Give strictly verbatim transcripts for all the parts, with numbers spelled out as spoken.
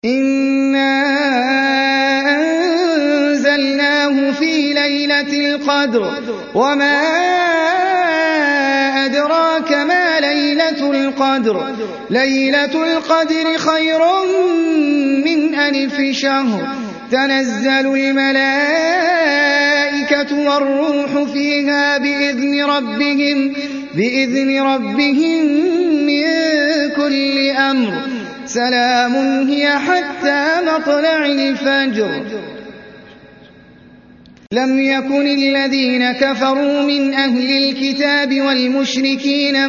إِنَّا أَنزَلْنَاهُ فِي لَيْلَةِ الْقَدْرِ وَمَا أَدْرَاكَ مَا لَيْلَةُ الْقَدْرِ لَيْلَةُ الْقَدْرِ خَيْرٌ مِّنْ أَلْفِ شَهْرٍ تَنَزَّلُ الْمَلَائِكَةُ وَالرُّوحُ فِيهَا بِإِذْنِ رَبِّهِم بِإِذْنِ رَبِّهِم مِّن كُلِّ أَمْرٍ سَلَامٌ هِيَ حَتَّىٰ مَطْلَعِ الْفَجْرِ. لم يكن الذين كفروا من أهل الكتاب والمشركين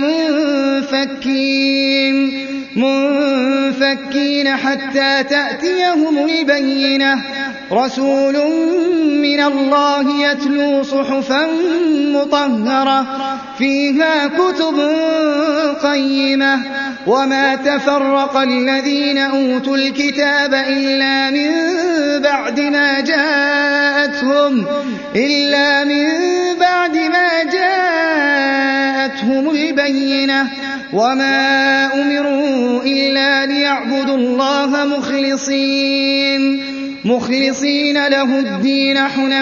منفكين منفكين حتى تأتيهم البينة رسول من الله يتلو صحفا مطهرة فيها كتب قيمة وما تفرق الذين أوتوا الكتاب إلا من بعد ما جاءتهم إلا من بعد ما جاءتهم البينة وما أمروا إلا ليعبدوا الله مخلصين مخلصين له الدين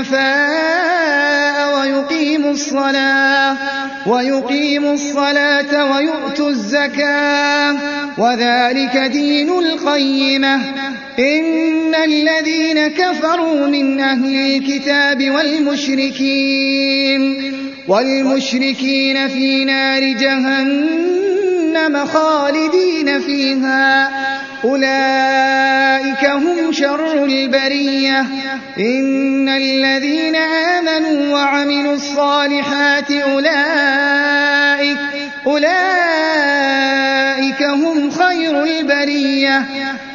حنفاء ويقيموا الصلاة ويقيموا الصلاة ويؤتوا الزكاة وذلك دين القيمة. إن الذين كفروا من أهل الكتاب والمشركين والمشركين في نار جهنم خالدين فيها أولئك هم شر البرية. إن الذين آمنوا وعملوا الصالحات أولئك أولئك هم خير البرية.